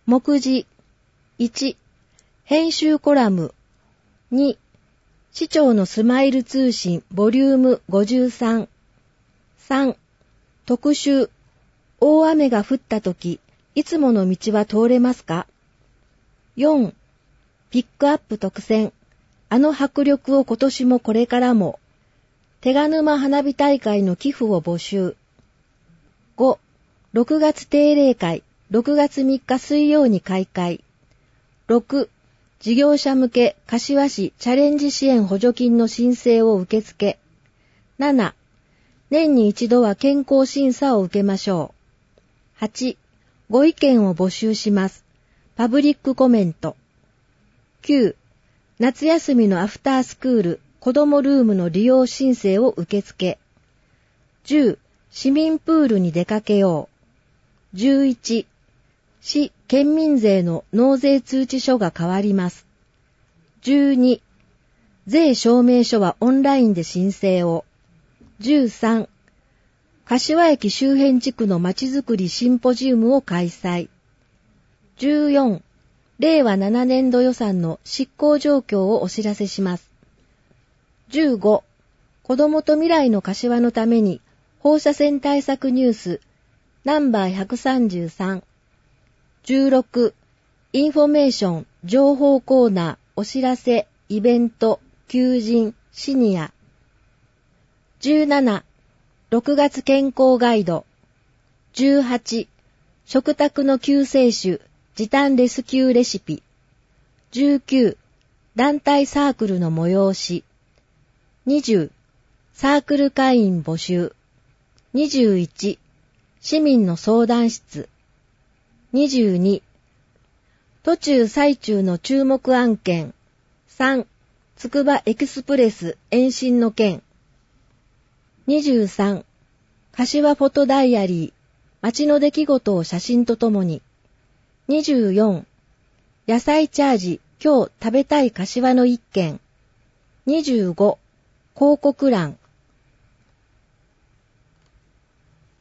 目次。1、編集コラム。2、市長のスマイル通信ボリューム53。3、特集。大雨が降ったとき、いつもの道は通れますか？ 4、ピックアップ特選。あの迫力を今年もこれからも。手賀沼花火大会の寄付を募集。5、6月定例会。6月3日水曜に開会。6、事業者向け柏市チャレンジ支援補助金の申請を受付。7、年に一度は健康審査を受けましょう。8、ご意見を募集します。パブリックコメント。9、夏休みのアフタースクール子どもルームの利用申請を受付。10、市民プールに出かけよう。11、市県民税の納税通知書が変わります。12、税証明書はオンラインで申請を。13、柏駅周辺地区のまちづくりシンポジウムを開催。14、令和7年度予算の執行状況をお知らせします。15、子どもと未来の柏のために放射線対策ニュースナンバー133。16、インフォメーション情報コーナーお知らせイベント求人シニア。17、6月健康ガイド。18、食卓の救世主時短レスキューレシピ。19、団体サークルの催し。20、サークル会員募集。21、市民の相談室。22、途中最中の注目案件。3、つくばエクスプレス延伸の件。23、柏フォトダイアリー、街の出来事を写真とともに。24、野菜チャージ、今日食べたい柏の一件。25、広告欄。